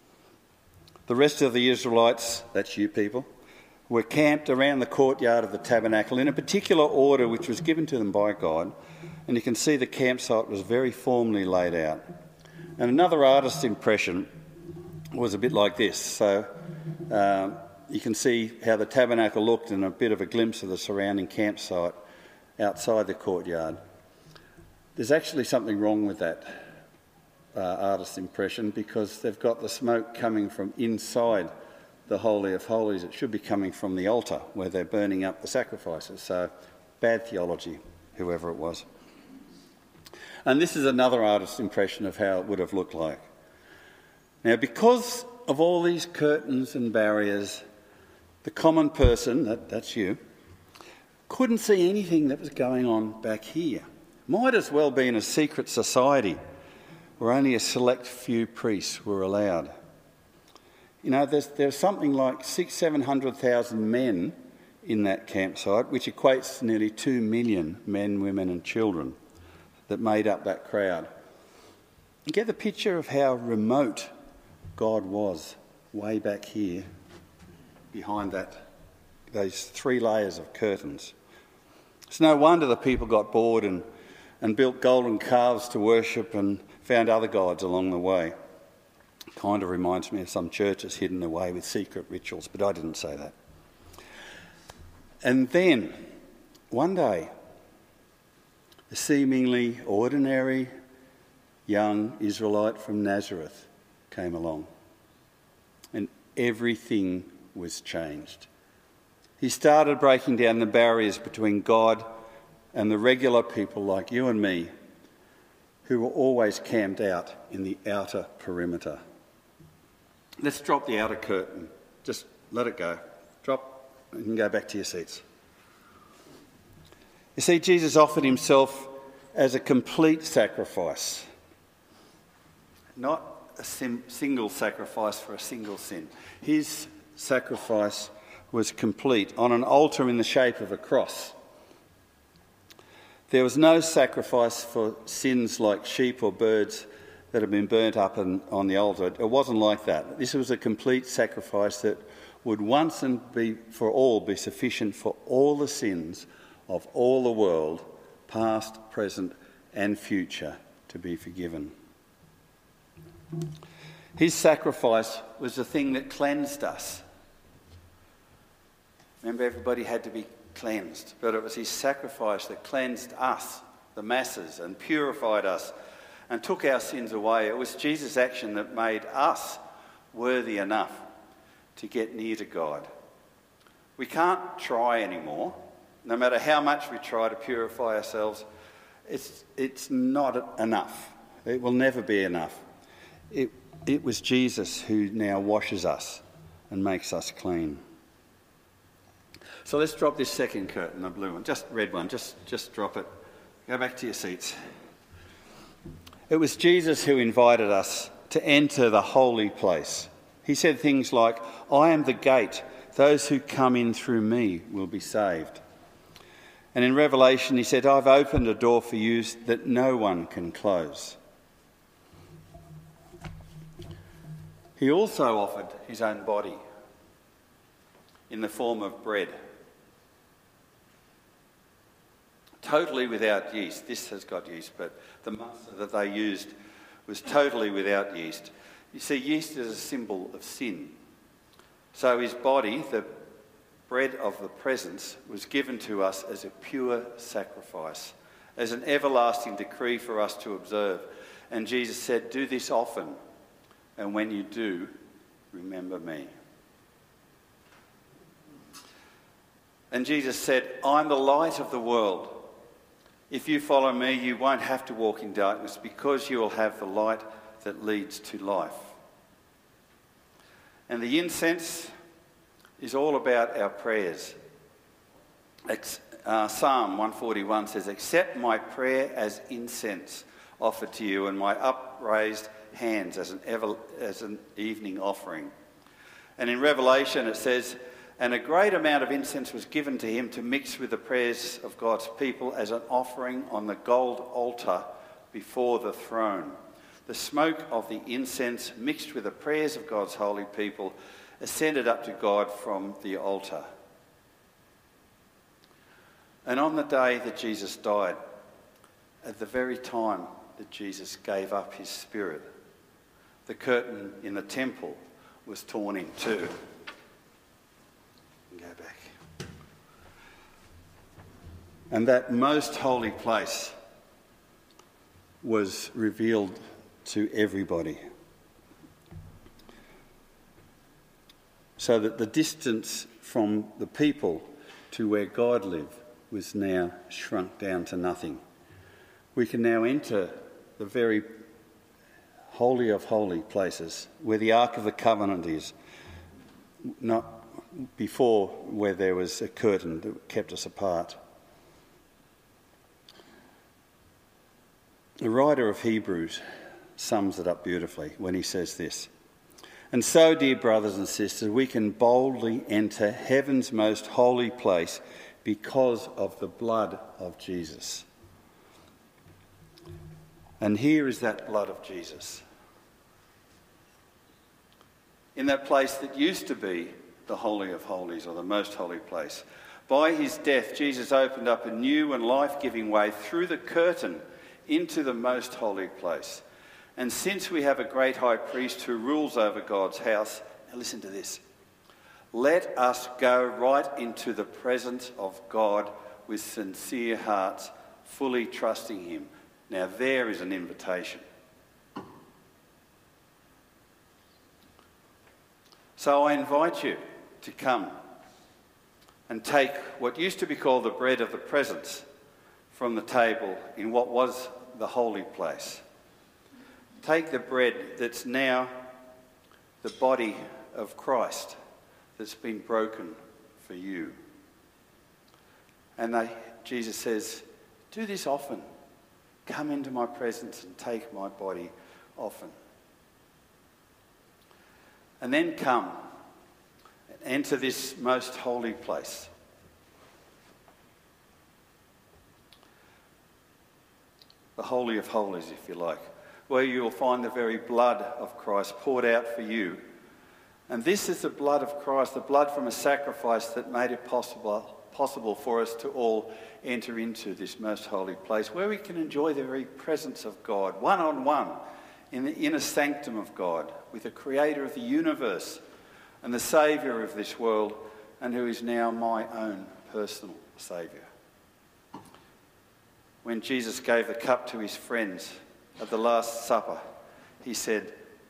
The rest of the Israelites, that's you people, were camped around the courtyard of the tabernacle in a particular order which was given to them by God. And you can see the campsite was very formally laid out. And another artist's impression was a bit like this. So um, you can see how the tabernacle looked and a bit of a glimpse of the surrounding campsite outside the courtyard. There's actually something wrong with that uh, artist's impression, because they've got the smoke coming from inside the Holy of Holies. It should be coming from the altar where they're burning up the sacrifices. So bad theology, whoever it was. And this is another artist's impression of how it would have looked like. Now, because of all these curtains and barriers, the common person, that, that's you, couldn't see anything that was going on back here. Might as well be in a secret society where only a select few priests were allowed. You know, there's, there's something like six, seven hundred thousand men in that campsite, which equates to nearly two million men, women and children that made up that crowd. You get the picture of how remote God was way back here behind that, those three layers of curtains. It's no wonder the people got bored and, and built golden calves to worship and found other gods along the way. Kind of reminds me of some churches hidden away with secret rituals, but I didn't say that. And then, one day, a seemingly ordinary young Israelite from Nazareth came along, and everything was changed. He started breaking down the barriers between God and the regular people like you and me, who were always camped out in the outer perimeter. Let's drop the outer curtain. Just let it go. Drop and go back to your seats. You see, Jesus offered himself as a complete sacrifice, not a sim- single sacrifice for a single sin. His sacrifice was complete on an altar in the shape of a cross. There was no sacrifice for sins like sheep or birds that had been burnt up and, on the altar. It wasn't like that. This was a complete sacrifice that would once and be for all be sufficient for all the sins of all the world, past, present and future, to be forgiven. His sacrifice was the thing that cleansed us. Remember, everybody had to be cleansed, but it was his sacrifice that cleansed us, the masses, and purified us and took our sins away. It was Jesus' action that made us worthy enough to get near to God. We can't try anymore. No matter how much we try to purify ourselves, it's, it's not enough. It will never be enough. It, it was Jesus who now washes us and makes us clean. So let's drop this second curtain, the blue one, just red one, just, just drop it. Go back to your seats. It was Jesus who invited us to enter the holy place. He said things like, "I am the gate. Those who come in through me will be saved." And in Revelation he said, "I've opened a door for you that no one can close." He also offered his own body in the form of bread, totally without yeast. This has got yeast, but the mustard that they used was totally without yeast. You see, yeast is a symbol of sin. So his body, the bread of the presence, was given to us as a pure sacrifice, as an everlasting decree for us to observe. And Jesus said, "Do this often, and when you do, remember me." And Jesus said, "I'm the light of the world. If you follow me, you won't have to walk in darkness because you will have the light that leads to life. And the incense is all about our prayers. Uh, Psalm one forty-one says, "Accept my prayer as incense offered to you and my upraised hands as an, ever, as an evening offering." And in Revelation it says, "And a great amount of incense was given to him to mix with the prayers of God's people as an offering on the gold altar before the throne. The smoke of the incense mixed with the prayers of God's holy people ascended up to God from the altar." And on the day that Jesus died, at the very time that Jesus gave up his spirit, the curtain in the temple was torn in two. Go back. And that most holy place was revealed to everybody. So that the distance from the people to where God lived was now shrunk down to nothing. We can now enter the very holy of holy places where the Ark of the Covenant is, not before where there was a curtain that kept us apart. The writer of Hebrews sums it up beautifully when he says this: "And so, dear brothers and sisters, we can boldly enter heaven's most holy place because of the blood of Jesus." And here is that blood of Jesus. In that place that used to be the Holy of Holies, or the most holy place. By his death, Jesus opened up a new and life-giving way through the curtain into the most holy place. And since we have a great high priest who rules over God's house, now listen to this, let us go right into the presence of God with sincere hearts, fully trusting him. Now there is an invitation. So I invite you to come and take what used to be called the bread of the presence from the table in what was the holy place. Take the bread that's now the body of Christ that's been broken for you. And they, Jesus says, do this often. Come into my presence and take my body often. And then come and enter this most holy place. The Holy of Holies, if you like, where you will find the very blood of Christ poured out for you. And this is the blood of Christ, the blood from a sacrifice that made it possible possible for us to all enter into this most holy place, where we can enjoy the very presence of God, one-on-one, in the inner sanctum of God, with the creator of the universe and the saviour of this world, and who is now my own personal saviour. When Jesus gave the cup to his friends at the Last Supper, he said,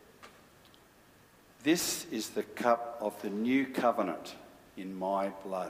"This is the cup of the new covenant in my blood."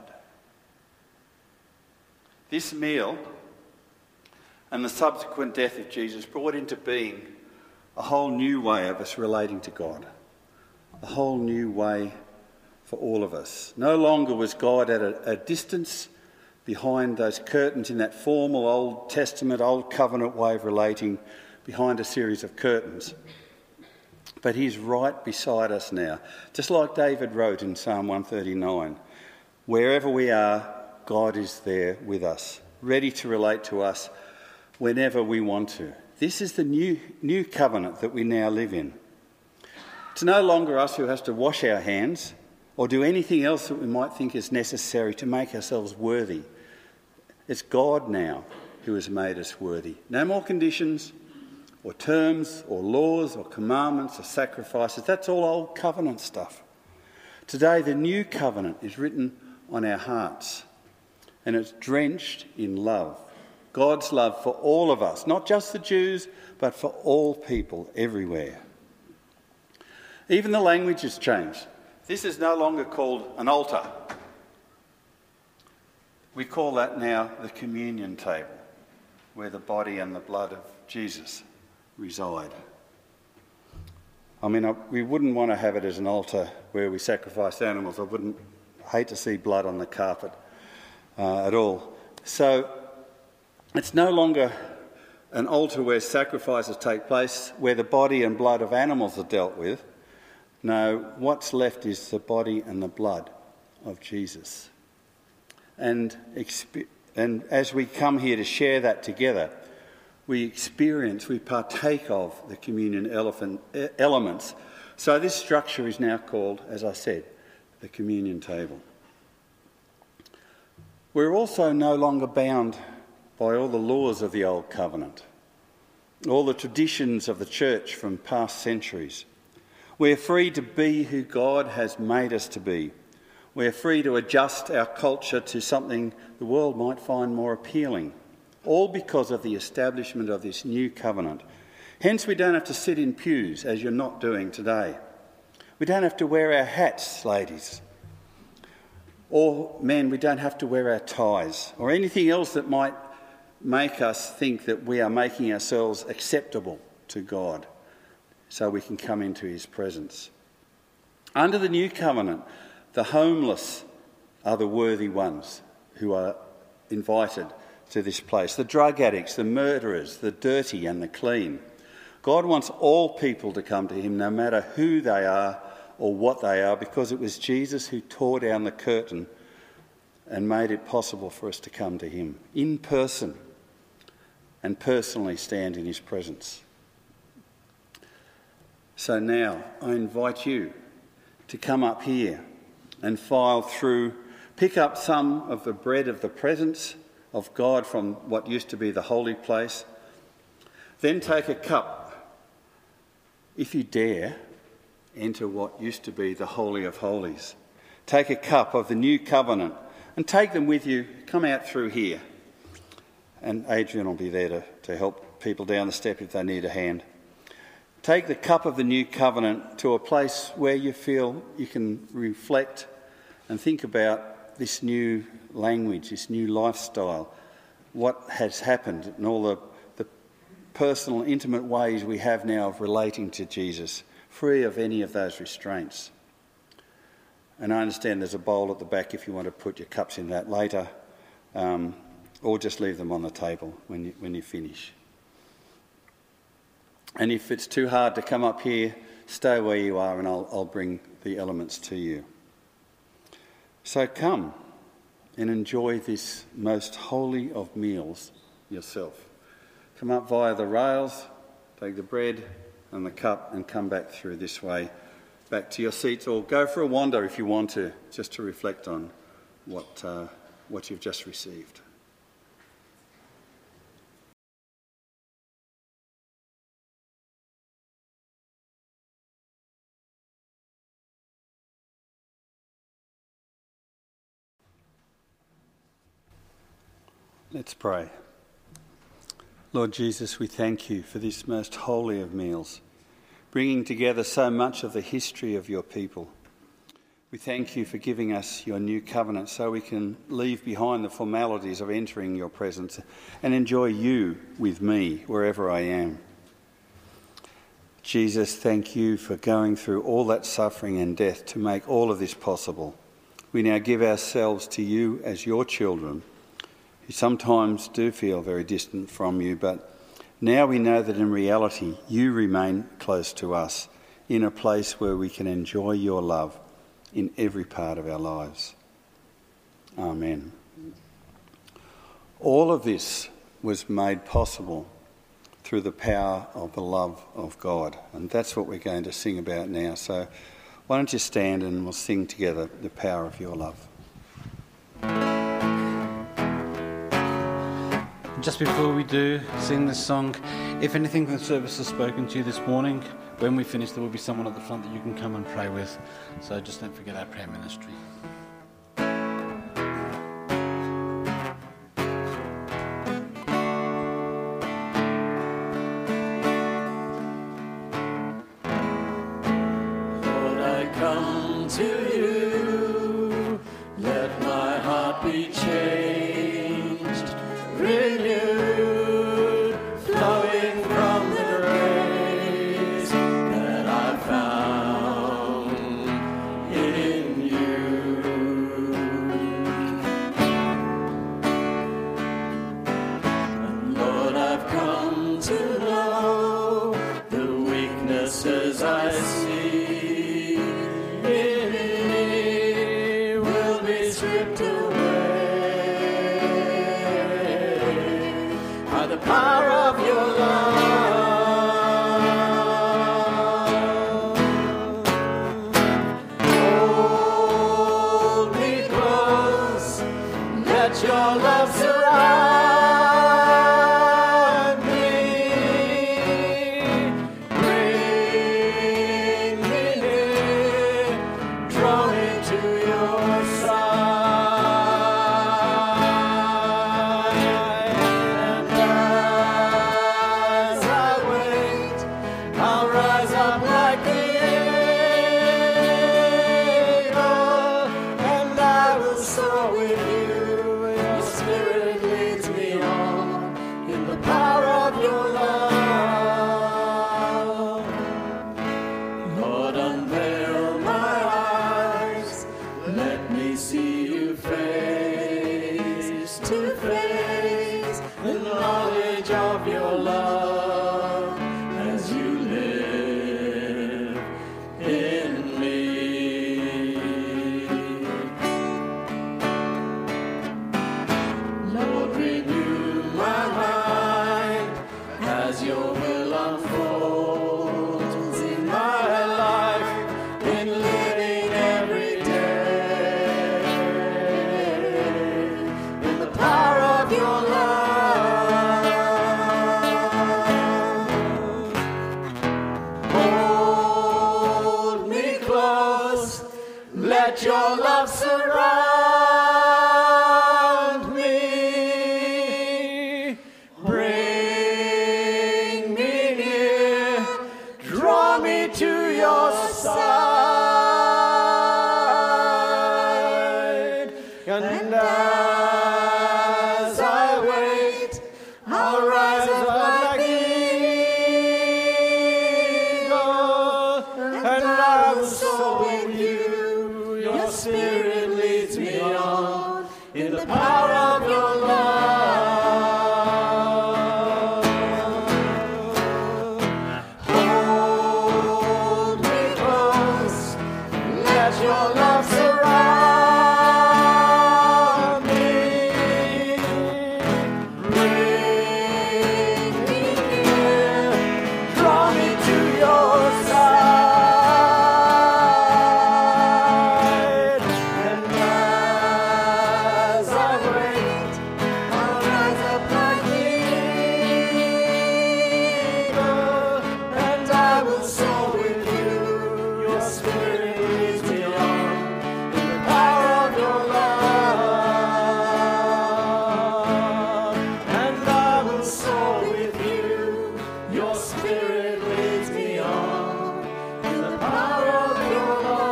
This meal and the subsequent death of Jesus brought into being a whole new way of us relating to God, a whole new way for all of us. No longer was God at a, a distance behind those curtains in that formal Old Testament, Old Covenant way of relating, behind a series of curtains. But he's right beside us now. Just like David wrote in Psalm one thirty-nine, wherever we are, God is there with us, ready to relate to us whenever we want to. This is the new, new covenant that we now live in. It's no longer us who has to wash our hands or do anything else that we might think is necessary to make ourselves worthy. It's God now who has made us worthy. No more conditions or terms or laws or commandments or sacrifices. That's all old covenant stuff. Today the new covenant is written on our hearts, and it's drenched in love. God's love for all of us, not just the Jews, but for all people everywhere. Even the language has changed. This is no longer called an altar. We call that now the communion table. where the body and the blood of Jesus reside. I mean, I, we wouldn't want to have it as an altar where we sacrifice animals. I wouldn't hate to see blood on the carpet uh, at all. So it's no longer an altar where sacrifices take place, where the body and blood of animals are dealt with. No, what's left is the body and the blood of Jesus. And, exp- and as we come here to share that together, we experience, we partake of the communion elephant, elements. So this structure is now called, as I said, the communion table. We're also no longer bound by all the laws of the Old Covenant, all the traditions of the church from past centuries. We're free to be who God has made us to be. We're free to adjust our culture to something the world might find more appealing, all because of the establishment of this new covenant. Hence, we don't have to sit in pews, as you're not doing today. We don't have to wear our hats, ladies. Or, men, we don't have to wear our ties, or anything else that might make us think that we are making ourselves acceptable to God, so we can come into his presence. Under the new covenant, the homeless are the worthy ones who are invited to this place. The drug addicts, the murderers, the dirty and the clean. God wants all people to come to him, no matter who they are or what they are, because it was Jesus who tore down the curtain and made it possible for us to come to him in person and personally stand in his presence. So now I invite you to come up here and file through, pick up some of the bread of the presence of God from what used to be the holy place. Then take a cup. If you dare, enter what used to be the Holy of Holies. Take a cup of the new covenant and take them with you. Come out through here. And Adrian will be there to, to help people down the step if they need a hand. Take the cup of the new covenant to a place where you feel you can reflect and think about this new language, this new lifestyle, what has happened and all the, the personal, intimate ways we have now of relating to Jesus, free of any of those restraints. And I understand there's a bowl at the back if you want to put your cups in that later, um, or just leave them on the table when you, when you finish. And if it's too hard to come up here, stay where you are and I'll, I'll bring the elements to you. So come and enjoy this most holy of meals yourself. Come up via the rails, take the bread and the cup and come back through this way, back to your seats, or go for a wander if you want to, just to reflect on what, uh, what you've just received. Let's pray. Lord Jesus, we thank you for this most holy of meals, bringing together so much of the history of your people. We thank you for giving us your new covenant so we can leave behind the formalities of entering your presence and enjoy you with me wherever I am. Jesus, thank you for going through all that suffering and death to make all of this possible. We now give ourselves to you as your children, who sometimes do feel very distant from you, but now we know that in reality you remain close to us in a place where we can enjoy your love in every part of our lives. Amen. All of this was made possible through the power of the love of God, and that's what we're going to sing about now. So why don't you stand and we'll sing together the power of your love. Just before we do sing this song, if anything from the service has spoken to you this morning, when we finish there will be someone at the front that you can come and pray with. So just don't forget our prayer ministry. Lord, I come to you, let my heart be changed, renewed. Let your love surround me. Bring me near. Draw me to your side. And as I wait, I'll rise up like eagle, and I will soar with you. Your spirit leads me on in the power of your love. Hold me close, let your love surround me. Bring me near, draw me to your side. And as I wait, I'll rise up like eagle, and I will soar with you. Your spirit leads me on in the power of your love. And I will soar with you. Your spirit leads me on in the power of your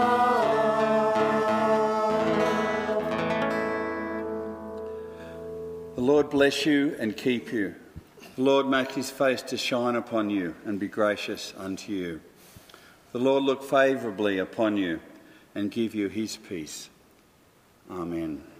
love. The Lord bless you and keep you. The Lord make his face to shine upon you and be gracious unto you. The Lord look favourably upon you and give you his peace. Amen.